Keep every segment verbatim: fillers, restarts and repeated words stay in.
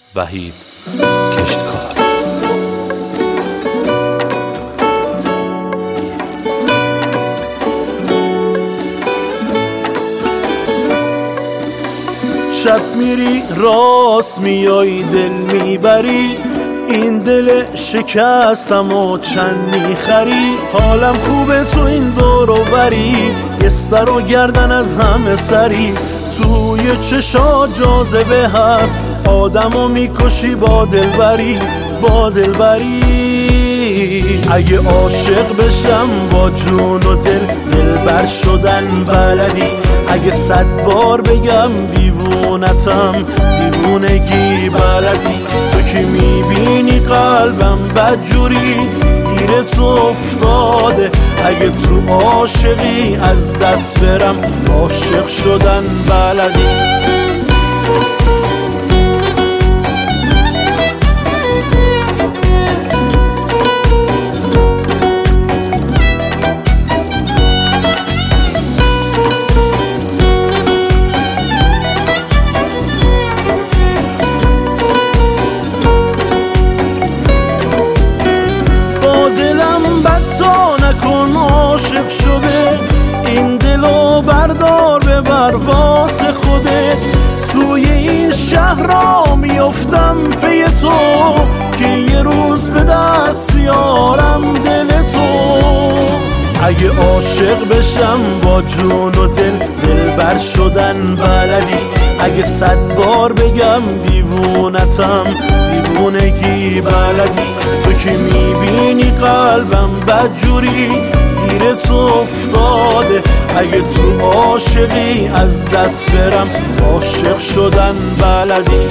وحید کشتکار. شب میری راست میای دل میبری، این دل شکستم و چند میخری. حالم خوبه تو این دور و بری، یه سر و گردن از همه سری. توی چشات جاذبه هست، آدمو میکشی با دلبری با دلبری. اگه عاشق بشم با جون و دل، دلبر شدن بلدی. اگه صد بار بگم دیوونتم، دیوونگی بلدی. تو که میبینی قلبم بدجوری گیره تو افتاده. اگه تو عاشقی از دست برم، عاشق شدن بلدی. عاشق شده این دلو بردار به برواز خودت. توی این شهر را میفتم پی تو، که یه روز به دست بیارم دل تو. اگه عاشق بشم با جون و دل، دلبر شدن بلدی. اگه صد بار بگم دیوونتم، دیوونگی بلدی. تو که میبینی قلبم بدجوری گیره تو افتاده. اگه تو عاشقی از دست برم، عاشق شدن بلدی.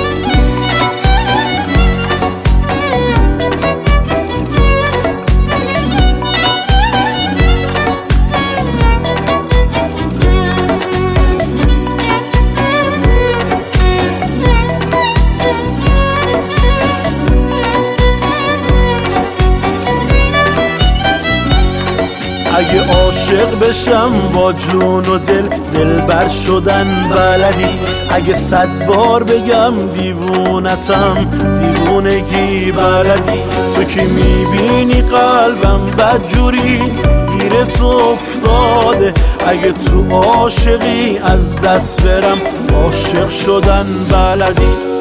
اگه عاشق بشم با جون و دل، دلبر شدن بلدی. اگه صد بار بگم دیوونتم، دیوونگی بلدی. تو که میبینی قلبم بدجوری گیره تو افتاده. اگه تو عاشقی از دست برم، عاشق شدن بلدی.